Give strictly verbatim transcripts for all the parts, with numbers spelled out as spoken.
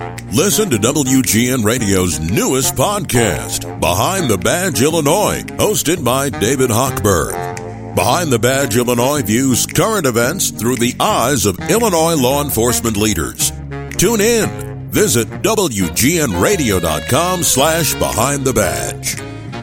Listen to W G N Radio's newest podcast, Behind the Badge Illinois, hosted by David Hochberg. Behind the Badge Illinois views current events through the eyes of Illinois law enforcement leaders. Tune in. Visit W G N radio dot com slash behind the badge.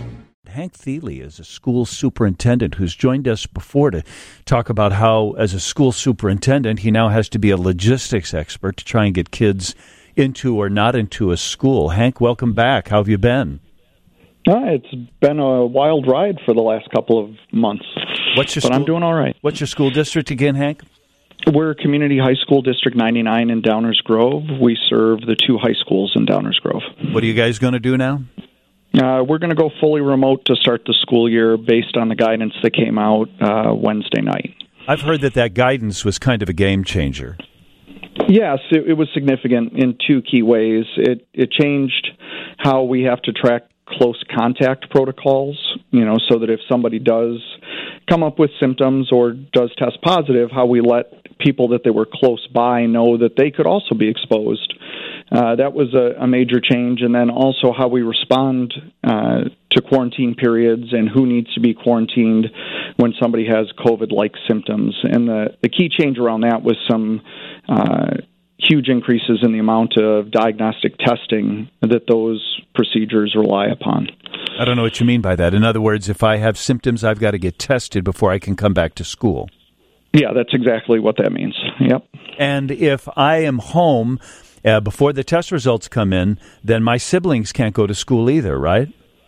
Hank Thiele is a school superintendent who's joined us before to talk about how, as a school superintendent, he now has to be a logistics expert to try and get kids into or not into a school. Hank, welcome back. How have you been? Uh, it's been a wild ride for the last couple of months. What's your but school, I'm doing all right. What's your school district again, Hank? We're Community High School District ninety-nine in Downers Grove. We serve the two high schools in Downers Grove. What are you guys going to do now? Uh, we're going to go fully remote to start the school year based on the guidance that came out uh, Wednesday night. I've heard that that guidance was kind of a game changer. Yes, it, it was significant in two key ways. It it changed how we have to track close contact protocols, you know, so that if somebody does come up with symptoms or does test positive, how we let people that they were close by know that they could also be exposed. Uh, that was a, a major change, and then also how we respond uh, to quarantine periods and who needs to be quarantined when somebody has COVID-like symptoms. And the, the key change around that was some uh, huge increases in the amount of diagnostic testing that those procedures rely upon. I don't know what you mean by that. In other words, if I have symptoms, I've got to get tested before I can come back to school. Yeah, that's exactly what that means. Yep. And if I am home uh, before the test results come in, then my siblings can't go to school either, right?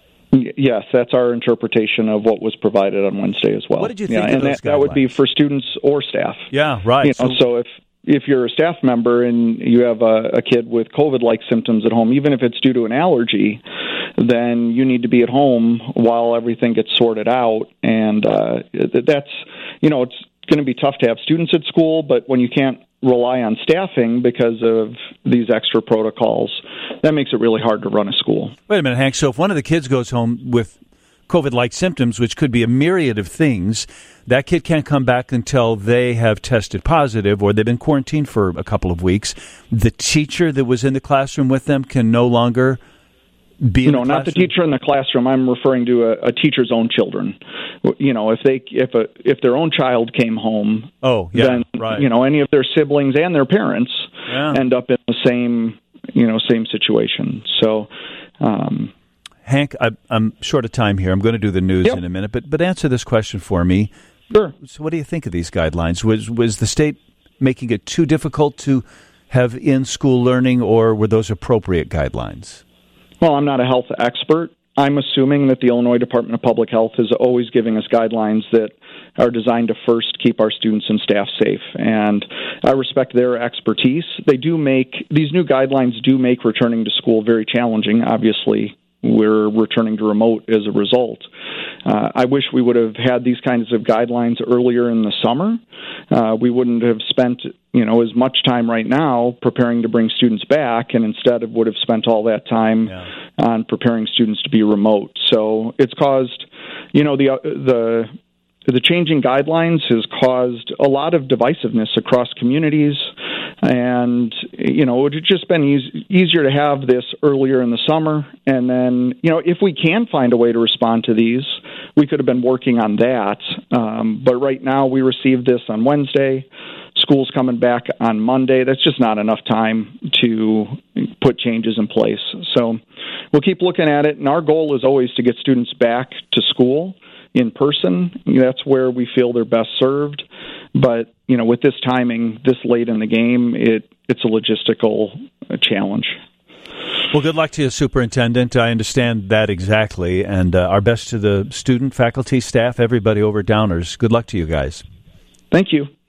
Y- yes, that's our interpretation of what was provided on Wednesday as well. What did you think yeah, of and those that, that would be for students or staff. Yeah, right. You know, so, so if if you're a staff member and you have a, a kid with COVID-like symptoms at home, even if it's due to an allergy, then you need to be at home while everything gets sorted out. And uh, that's, you know, it's going to be tough to have students at school, but when you can't rely on staffing because of these extra protocols, that makes it really hard to run a school. Wait a minute, Hank. So if one of the kids goes home with COVID-like symptoms, which could be a myriad of things, that kid can't come back until they have tested positive or they've been quarantined for a couple of weeks. The teacher that was in the classroom with them can no longer be in no, the not the classroom? teacher in the classroom. I'm referring to a, a teacher's own children. You know, if they if a if their own child came home, oh, yeah, then right. you know any of their siblings and their parents yeah. end up in the same you know same situation. So. Um, Hank, I, I'm short of time here. I'm going to do the news yep. in a minute, but but answer this question for me. Sure. So what do you think of these guidelines? Was was the state making it too difficult to have in-school learning, or were those appropriate guidelines? Well, I'm not a health expert. I'm assuming that the Illinois Department of Public Health is always giving us guidelines that are designed to first keep our students and staff safe. And I respect their expertise. They do make, these new guidelines do make returning to school very challenging. Obviously, we're returning to remote as a result. Uh, I wish we would have had these kinds of guidelines earlier in the summer. Uh, we wouldn't have spent, you know, as much time right now preparing to bring students back, and instead of would have spent all that time yeah. on preparing students to be remote. So it's caused, you know, the uh, the the changing guidelines has caused a lot of divisiveness across communities. And, you know, it would have just been easy, easier to have this earlier in the summer. And then, you know, if we can find a way to respond to these, we could have been working on that. Um, but right now we received this on Wednesday. School's coming back on Monday. That's just not enough time to put changes in place. So we'll keep looking at it. And our goal is always to get students back to school in person. That's where we feel they're best served. But, you know, with this timing, this late in the game, it it's a logistical challenge. Well, good luck to you, Superintendent. I understand that exactly. And uh, our best to the student, faculty, staff, everybody over at Downers. Good luck to you guys. Thank you.